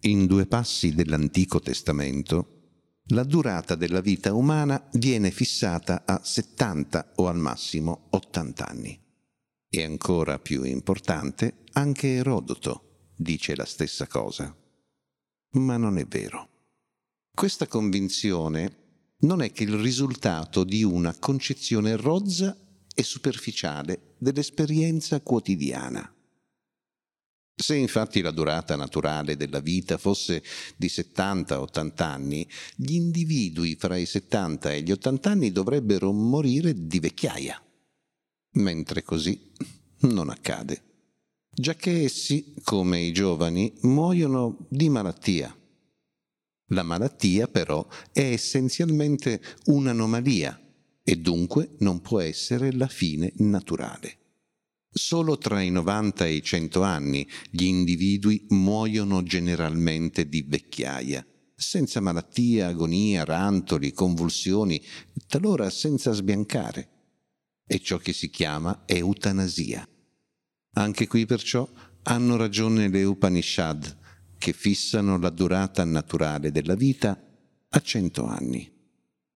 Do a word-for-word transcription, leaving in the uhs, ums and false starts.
In due passi dell'Antico Testamento, la durata della vita umana viene fissata a settanta o al massimo ottanta anni. E ancora più importante, anche Erodoto dice la stessa cosa. Ma non è vero. Questa convinzione non è che il risultato di una concezione rozza e superficiale dell'esperienza quotidiana. Se infatti la durata naturale della vita fosse di settanta ottanta anni, gli individui fra i settanta e gli ottanta anni dovrebbero morire di vecchiaia. Mentre così non accade, giacché essi, come i giovani, muoiono di malattia. La malattia, però, è essenzialmente un'anomalia e dunque non può essere la fine naturale. Solo tra i novanta e i cento anni gli individui muoiono generalmente di vecchiaia, senza malattia, agonia, rantoli, convulsioni, talora senza sbiancare. È ciò che si chiama eutanasia. Anche qui perciò hanno ragione le Upanishad, che fissano la durata naturale della vita a cento anni.